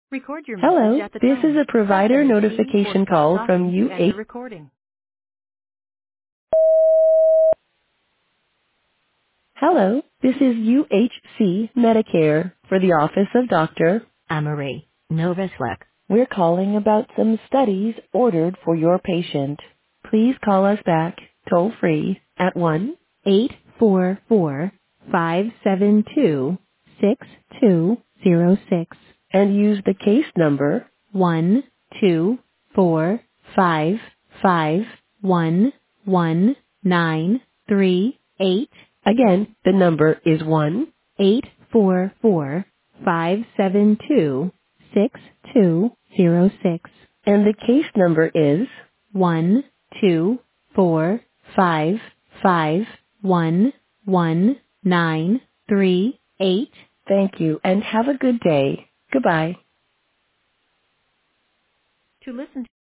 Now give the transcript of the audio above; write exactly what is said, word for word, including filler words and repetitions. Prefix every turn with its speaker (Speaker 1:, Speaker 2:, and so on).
Speaker 1: Record your message
Speaker 2: Hello,
Speaker 1: at the
Speaker 2: this is
Speaker 1: tone.
Speaker 2: a
Speaker 1: Press
Speaker 2: provider
Speaker 1: any key or
Speaker 2: notification
Speaker 1: stop
Speaker 2: call from
Speaker 1: talking to
Speaker 2: U
Speaker 1: end
Speaker 2: H.
Speaker 1: the recording.
Speaker 2: Hello, this is U H C Medicare for the office of Doctor Amory Novoselic. We're calling about some studies ordered for your patient. Please call us back toll free at one eight four four, five seven two, six two zero six and use the case number one two four five five one one nine three eight. Again, the number is one eight four four five seven two six two zero six, and the case number is one two four five five one one nine three eight. Thank you, and have a good day. Goodbye.
Speaker 1: To listen